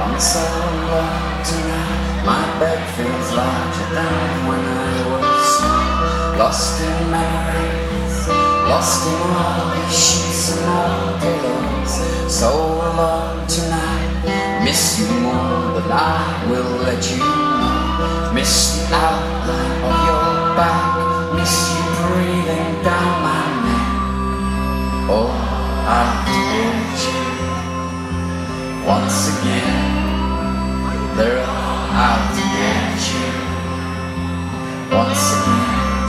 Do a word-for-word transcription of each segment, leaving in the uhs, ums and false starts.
I'm so alone tonight. My bed feels larger than when I was small. Lost in memories, lost in all the sheets and all pillows. So alone tonight. Miss you more than I will let you know. Miss the outline of your back. Miss you breathing down my neck. Oh, I'll get you once again. They're all out to get you once again.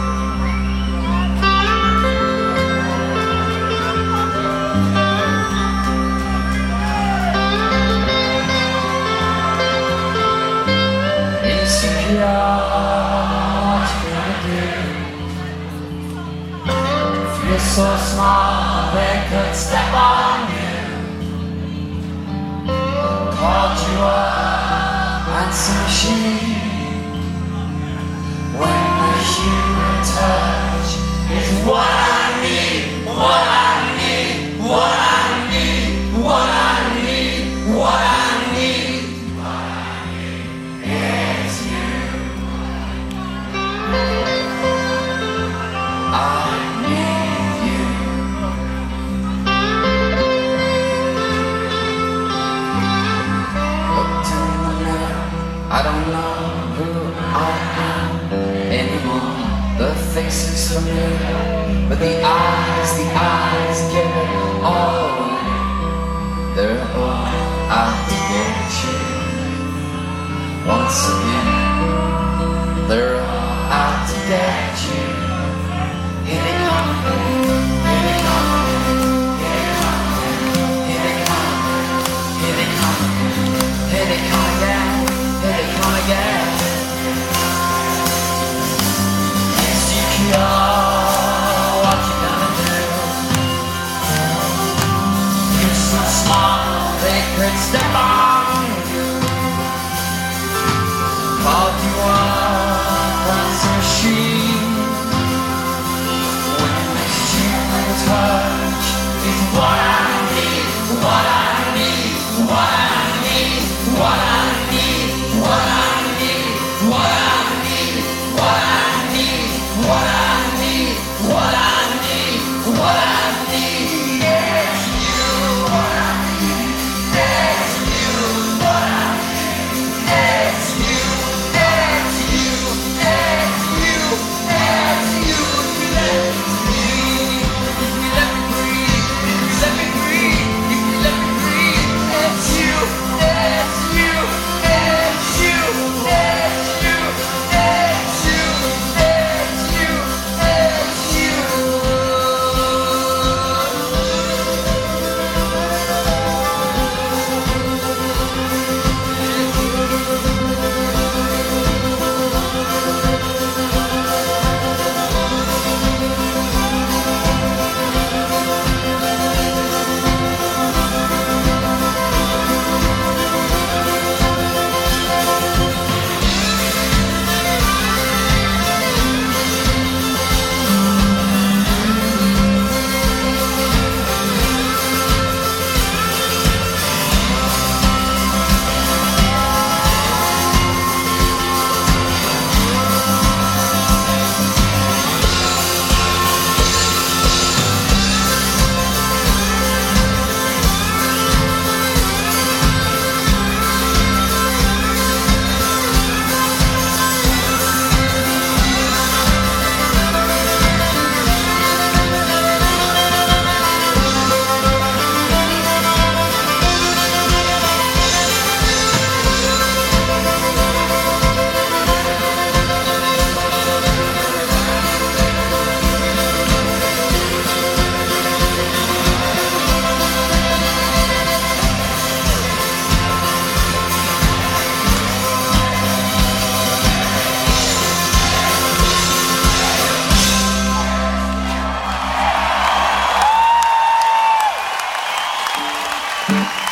Insecure, what you gonna do? If you're so small, they could step on you. Called you up, answer machine. When the human touch is what I need, what I need, what I need, what I need, what I need, what I need is you. I need you. Looked in the mirror, I don't know who I am anymore. The face is familiar, but the eyes, the eyes get it all away. They're all out to get you once again. They're all out to get you. Here they come, here they come, here they come, here they come, here they come, here they come again, here they come again. Insecure, what you gonna do? You're so small, they could step on you. Called you up, answer machine. When the human touch is what I need, what I need, what I need, what I need, what I need, what I need, what I need, what I need, what I need, what I need is you. What I need is you. What I need is you. It's you. It's you. It's you. If you let me breathe, if you let me breathe, if you let me breathe, it's you. It's you. It's you. It's you. It's you. It's you. It's you. Thank you.